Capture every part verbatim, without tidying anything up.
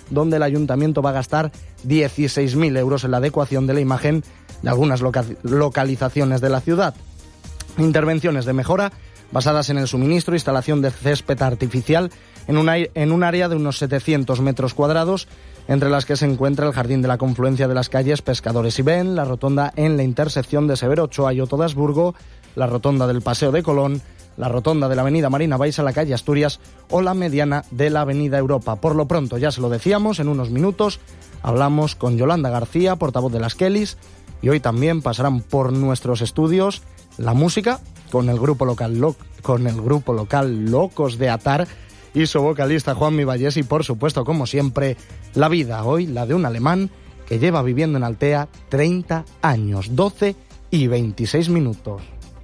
donde el ayuntamiento va a gastar dieciséis mil euros en la adecuación de la imagen de algunas loca- localizaciones de la ciudad. Intervenciones de mejora basadas en el suministro e instalación de césped artificial en un, en un área de unos setecientos metros cuadrados, entre las que se encuentra el jardín de la confluencia de las calles Pescadores y Ben, la rotonda en la intersección de Severo Ochoa y Oto de Habsburgo, la rotonda del Paseo de Colón, la rotonda de la avenida Marina Baixa, la calle Asturias o la mediana de la avenida Europa. Por lo pronto, ya se lo decíamos, en unos minutos hablamos con Yolanda García, portavoz de las Kellys, y hoy también pasarán por nuestros estudios la música con el grupo local, lo, con el grupo local Locos de Atar y su vocalista Juanmi Vallés, y por supuesto, como siempre, la vida, hoy la de un alemán que lleva viviendo en Altea treinta años, doce y veintiséis minutos.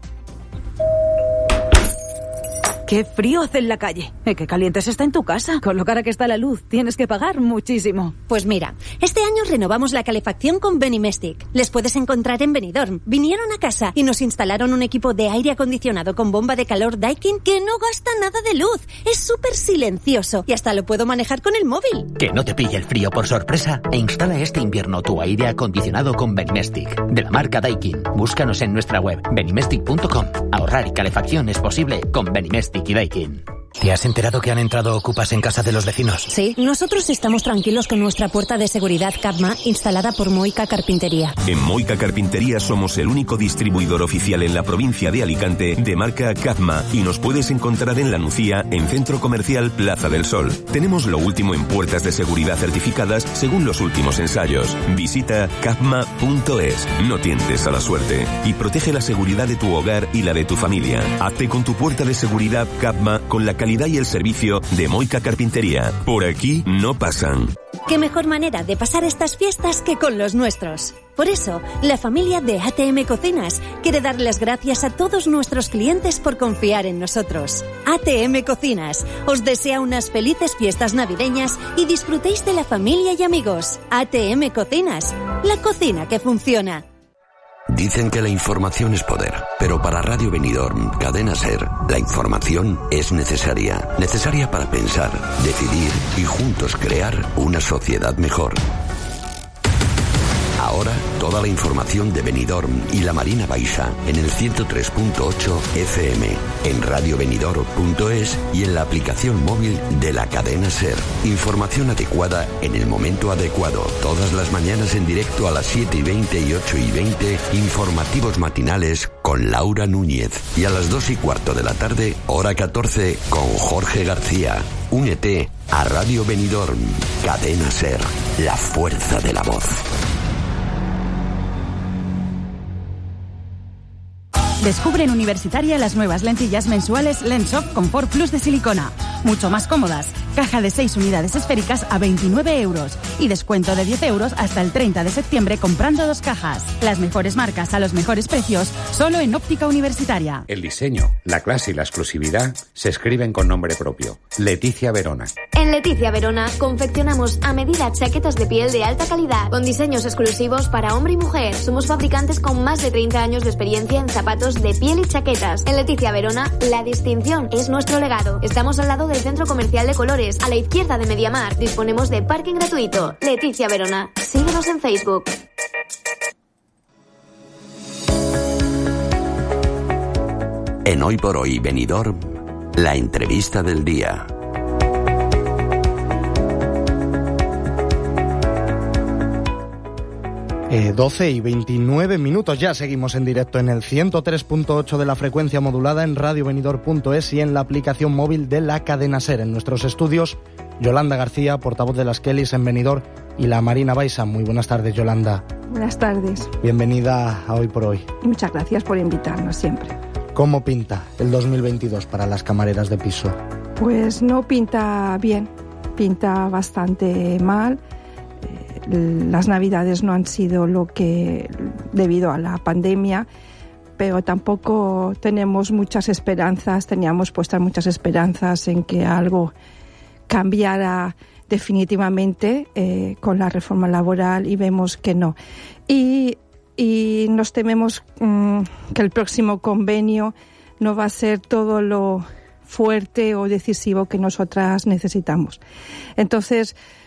¡Qué frío hace en la calle! ¿Y qué caliente se está en tu casa? Con lo cara que está la luz, tienes que pagar muchísimo. Pues mira, este año renovamos la calefacción con Benimestic. Les puedes encontrar en Benidorm. Vinieron a casa y nos instalaron un equipo de aire acondicionado con bomba de calor Daikin que no gasta nada de luz. Es súper silencioso y hasta lo puedo manejar con el móvil. Que no te pille el frío por sorpresa e instala este invierno tu aire acondicionado con Benimestic, de la marca Daikin. Búscanos en nuestra web benimestic punto com. Ahorrar y calefacción es posible con Benimestic y Daikin. ¿Te has enterado que han entrado ocupas en casa de los vecinos? Sí, nosotros estamos tranquilos con nuestra puerta de seguridad Capma instalada por Moica Carpintería. En Moica Carpintería somos el único distribuidor oficial en la provincia de Alicante de marca Capma y nos puedes encontrar en La Nucía, en Centro Comercial Plaza del Sol. Tenemos lo último en puertas de seguridad certificadas según los últimos ensayos. Visita capma punto es, no tientes a la suerte y protege la seguridad de tu hogar y la de tu familia. Hazte con tu puerta de seguridad Capma con la calidad y el servicio de Moica Carpintería. Por aquí no pasan. ¿Qué mejor manera de pasar estas fiestas que con los nuestros? Por eso, la familia de A T M Cocinas quiere dar las gracias a todos nuestros clientes por confiar en nosotros. A T M Cocinas os desea unas felices fiestas navideñas y disfrutéis de la familia y amigos. A T M Cocinas, la cocina que funciona. Dicen que la información es poder, pero para Radio Benidorm, Cadena SER, la información es necesaria. Necesaria para pensar, decidir y juntos crear una sociedad mejor. Ahora, toda la información de Benidorm y la Marina Baixa en el ciento tres punto ocho F M, en radio benidorm punto es y en la aplicación móvil de la cadena SER. Información adecuada en el momento adecuado. Todas las mañanas en directo a las siete y veinte y ocho y veinte, informativos matinales con Laura Núñez. Y a las dos y cuarto de la tarde, hora catorce, con Jorge García. Únete a Radio Benidorm, Cadena SER, la fuerza de la voz. Descubre en Universitaria las nuevas lentillas mensuales Lensoft Comfort Plus de silicona. Mucho más cómodas. Caja de seis unidades esféricas a veintinueve euros. Y descuento de diez euros hasta el treinta de septiembre comprando dos cajas. Las mejores marcas a los mejores precios, solo en Óptica Universitaria. El diseño, la clase y la exclusividad se escriben con nombre propio. Leticia Verona. En Leticia Verona confeccionamos a medida chaquetas de piel de alta calidad, con diseños exclusivos para hombre y mujer. Somos fabricantes con más de treinta años de experiencia en zapatos de piel y chaquetas. En Leticia Verona, la distinción es nuestro legado. Estamos al lado del Centro Comercial de Colores, a la izquierda de Mediamar. Disponemos de parking gratuito. Leticia Verona. Síguenos en Facebook. En Hoy por Hoy Benidorm, la entrevista del día. Eh, doce y veintinueve minutos, ya seguimos en directo en el ciento tres punto ocho de la frecuencia modulada, en radio benidorm punto es y en la aplicación móvil de la cadena SER. En nuestros estudios, Yolanda García, portavoz de las Kellys en Benidorm, y la Marina Baixa. Muy buenas tardes, Yolanda. Buenas tardes. Bienvenida a Hoy por Hoy. Muchas gracias por invitarnos siempre. ¿Cómo pinta el dos mil veintidós para las camareras de piso? Pues no pinta bien, pinta bastante mal. Las navidades no han sido lo que debido a la pandemia, pero tampoco tenemos muchas esperanzas, teníamos puestas muchas esperanzas en que algo cambiara definitivamente eh, con la reforma laboral y vemos que no. Y, y nos tememos mmm, que el próximo convenio no va a ser todo lo fuerte o decisivo que nosotras necesitamos. Entonces,